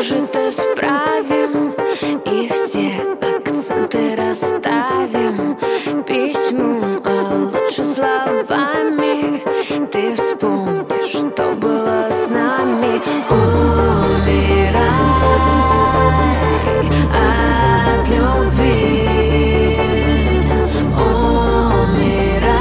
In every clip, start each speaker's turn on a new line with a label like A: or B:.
A: может, исправим и все акценты расставим письмом, а лучше словами. Ты вспомнишь, что было с нами. Умирай от любви. Умирай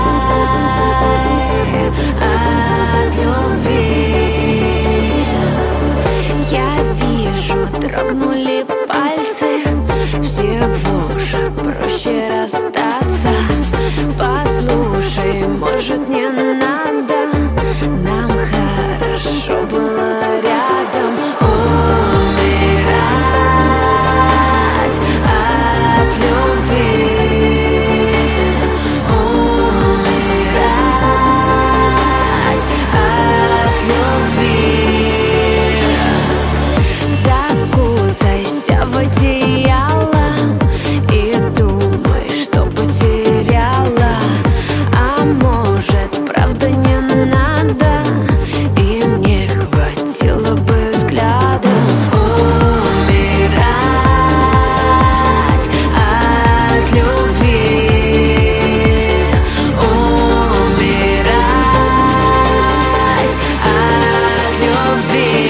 A: от любви. Я вижу, дрогнули пальцы. Всего же проще расстаться. Послушай, может, не надо. Нам хорошо было рядом. Умирать от любви. Умирать от любви. Закутайся в одеяло и думай, что потеряла. А может, правда не надо, и мне хватило бы взгляда. Умирать от любви. Умирать от любви.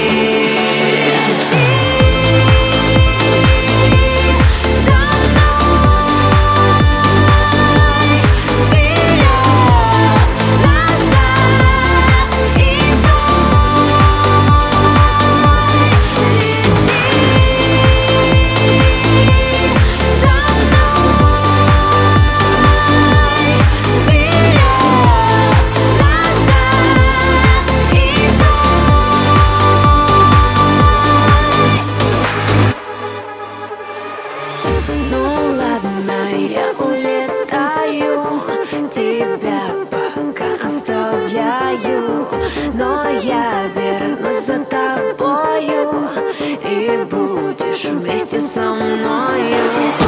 A: Ну ладно, я улетаю, тебя пока оставляю, но я вернусь за тобою, и будешь вместе со мною.